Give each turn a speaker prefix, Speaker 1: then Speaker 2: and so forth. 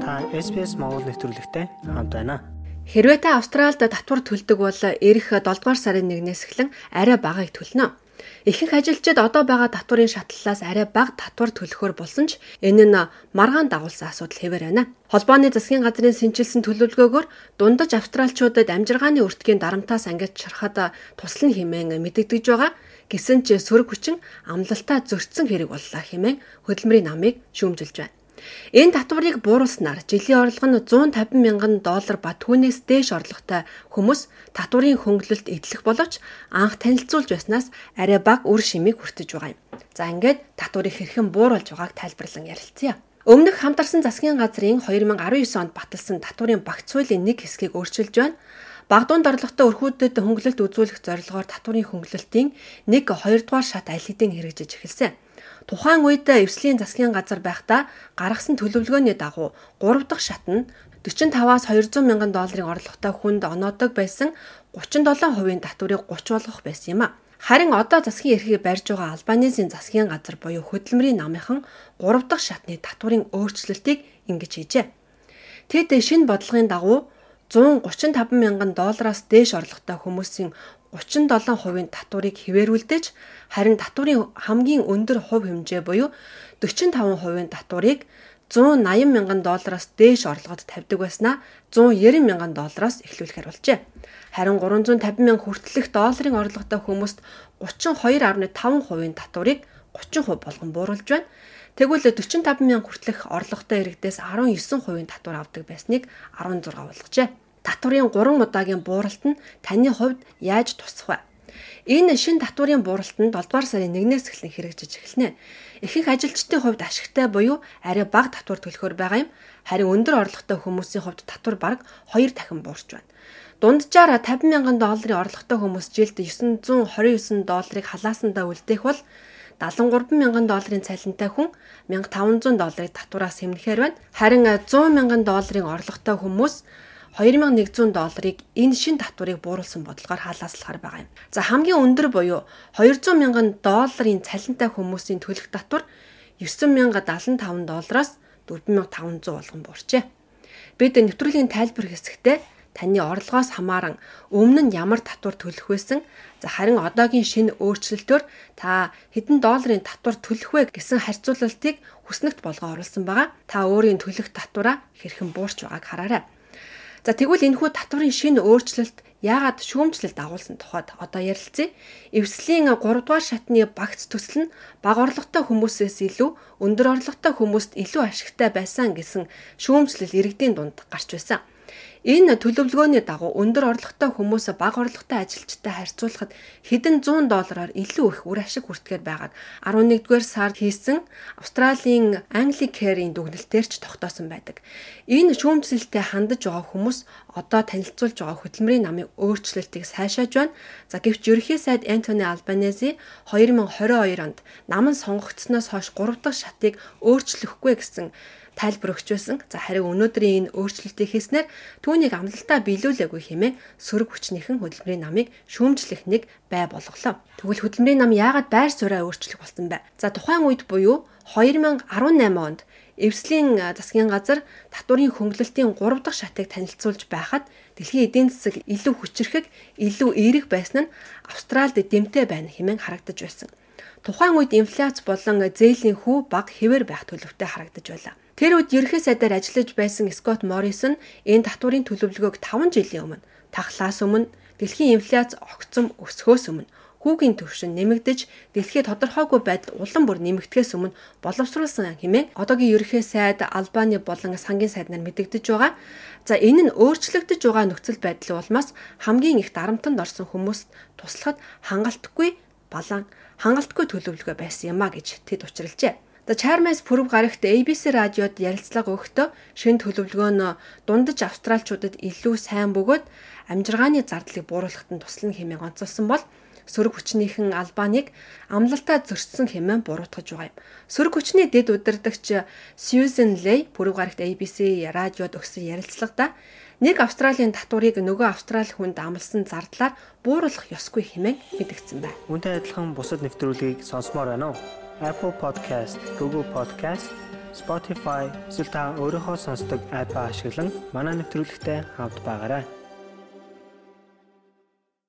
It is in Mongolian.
Speaker 1: Та SBS Монгол нэвтрүүлэгтэй хамт байна.
Speaker 2: Хэрвээ та Австралид татвар төлдөг бол эх 7 дугаар сарын 1-ээс эхлэн арай багыг төлнө. Ихэнх ажилчид одоо байгаа татварын шатлалаас арай бага татвар төлөхөөр болсон ч энэ нь маргаан дагуулсан асуудал хэвээр байна. Холбооны засгийн газрын сэнчилсэн төлөвлөгөөгөөр дундаж австралчуудад амжиргааны өртгийн дарамтаас ангиж шарахад туслан хэмээн мэдэгдэж байгаа. Гэсэн ч сөрөг хүчин амлалтаа зөрчсөн хэрэг боллоо хэмээн хөдөлмөрийн намыг шүүмжилж байна. Энэ татварыг бууруулснаар жилийн орлого нь $150 мянган ба түүнээс дээш орлоготой хүмүүс татварын хөнгөлөлт эдлэх боловч анх танилцуулж байснаас арай бага үр шимийг хүртэж байгаа юм. За ингээд татварыг хэрхэн бууруулж байгааг тайлбарлан ярилцъя. Өмнөх хамтарсан засгийн газрын 2019 онд баталсан татварын багц хуулийн нэг хэсгийг өөрчилж байна. Бага дунд орлоготой өрхүүдэд хөнгөлөлт үзүүлэх зорилгоор татварын хөнгөлөлтийн 1-2 дугаар шат аль хэдийн хэрэгжиж эхэлсэн. Тухайн үед эвслийн засгийн газар байхдаа гаргасан төлөвлөгөөний дагуу 3 дахь шат нь $45-аас $200 мянган орлоготой хүнд оноодог байсан 37% татварыг 30 болгох байсан юм а. Харин одоо засгийн эрхийг барьж байгаа Албанизийн засгийн газар буюу хөдөлмөрийн намынхан 3 дахь шатны татварын өөрчлөлтийг ингэж хийжээ. Тэд шинэ бодлогын дагуу $135 мянган дээш орлоготой хүмүүсийн 37% татварыг хിവэрүүлдэж харин татварын хамгийн өндөр хувь хэмжээ буюу 45% татварыг $180 мянган дээш орлогод тавьдаг байснаа $190 мянган эхлүүлэхээр болжээ. Харин 350 мянга хүртэлх долларын орлоготой хүмүүст 32.5% татварыг 30% болгон бууруулж байна. Тэгвэл 45 мянга хүртэлх орлоготой иргэдээс 19% татвар авдаг байсныг 16 болгожээ. Татварын 3 удаагийн бууралт нь таны хувьд яаж тусах вэ? Энэ шинэ татварын бууралт нь 7 дугаар сарын 1-ээс эхлэн хэрэгжиж эхэлнэ. Ихэнх ажилчдын хувьд ашигтай буюу арай бага татвар төлөхөр байгаа юм. Харин өндөр орлоготой хүмүүсийн хувьд татвар бараг 2 дахин буурч байна. Дунджаар $50 мянган орлоготой хүмүүс жилд $929 халаасандаа үлдээх бол $73 мянган цалинтай хүн $1500 татвараас хэмнэхээр байна. Харин $100 мянган орлоготой хүмүүс $2100 энэ шин татварыг бууруулсан бодлогоор халааслахаар байгаа юм. За хамгийн өндөр буюу $200 мянган цалинтай хүмүүсийн төлөх татвар $9075-аас $4500 болгон буурчээ. Бид нэвтрүүлгийн тайлбар хэсэгтээ таны орлогоос хамааран өмнө нь ямар татвар төлөх байсан, харин одоогийн шинэ өөрчлөлтөөр та хэдэн долларын татвар төлөх вэ гэсэн харьцуулалтыг хүснэгт болгон оруулсан байгаа. Та өөрийн төлөх татвараа хэрхэн буурч байгааг хараарай. За тэгвэл энэхүү татварын шинэ өөрчлөлт яагаад шүүмжлэлт агуулсан тухайд одоо ярилцъя. Эвслийн 3 дугаар шатны багц төсөл нь бага орлоготой хүмүүсээс илүү өндөр орлоготой хүмүүст илүү ашигтай байсан гэсэн шүүмжлэл иргэдийн дунд гарч байсан. Энэ төлөвлөгөөний дагуу өндөр орлоготой хүмүүс бага орлоготой ажилчтай харьцуулахад хэдэн $100 илүү их үр ашиг хүртгээр байгааг 11-р сард хийсэн Австралийн Anglicare-ийн дүгнэлтээр ч тогтоосон байдаг. Энэ шүүмжлэлтэд хандаж байгаа хүмүүс одоо танилцуулж байгаа хөдөлмөрийн намын өөрчлөлтийг сайшааж байна. Гэвч ерөнхий сайд Антони Албанези 2022 онд нам нь сонгогдсноос хойш 3 дахь шатыг өөрчлөхгүй гэсэн тайлбар өгч байсан. Харин өнөөдрийн энэ өөрчлөлтийг хийснээр түүнийг амлалтаа биелүүлээгүй хэмээн сөрөг хүчнийхэн хөдөлмөрийн намыг шүүмжлэх нэг бай болголоо. Тэгвэл хөдөлмөрийн нам яагаад байр сууриа өөрчлөх болсон бэ? Тухайн үед буюу 2018 онд эвслийн засгийн газар татварын хөнгөлөлтийн 3 дахь шатыг танилцуулж байхад дэлхийн эдийн засаг илүү хүчрэхэг, илүү эерэг байсан нь Австралид дэмтэй байна хэмээн харагдаж байсан. Тухайн үед инфляц болон зээлийн хүү бага хэвээр байх төлөвтэй харагдаж байлаа. Тэр үед ерөнхий сайдаар ажиллаж байсан Скот Моррисон энэ татварын төлөвлөгөөг 5 жилийн өмнө тахлаас өмнө дэлхийн инфляц огцом өсөхөөс өмнө хүүгийн түвшин нэмэгдэж дэлхийд тодорхойгүй байдал улам бүр нэмэгдэхээс өмнө боловсруулсан хэмээн одоогийн ерөнхий сайд Албани болон сангийн сайд нар мэдэгдэж байгаа. Энэ нь өөрчлөгдөж байгаа нөхцөл байдал улмаас хамгийн их дарамтанд орсон хүмүүст туслахад хангалтгүй төлөвлөгөө байсан юм а гэж тэд учралжээ. Чармес пүрэв гарагт ABC радиод ярилцлага өгөхдөө шинэ төлөвлөгөө нь дундаж австралчуудад илүү сайн бөгөөд амжиргааны зардлыг бууруулахад нь туслана хэмээн онцолсон бол сөрөг хүчнийхэн Албаныг амлалтаа зөрчсөн хэмээн буруутгаж байгаа юм. Сөрөг хүчний дэд удирдагч Сьюзен Лей пүрэв гарагт ABC радиод өгсөн ярилцлагада нэг Австралийн татварыг нөгөө Австрали хүнд амласан зардлаар бууруулах ёсгүй хэмээн мэдгдсэн байна.
Speaker 1: Үүнтэй адилхан бусад нэвтрүүлгийг сонсомоор байна уу? Apple Podcast, Google Podcast, Spotify, эсвэл та өөрийнхөө сонсдог апп ашиглан манай нэвтрүүлэгтэй хавд байгаарай.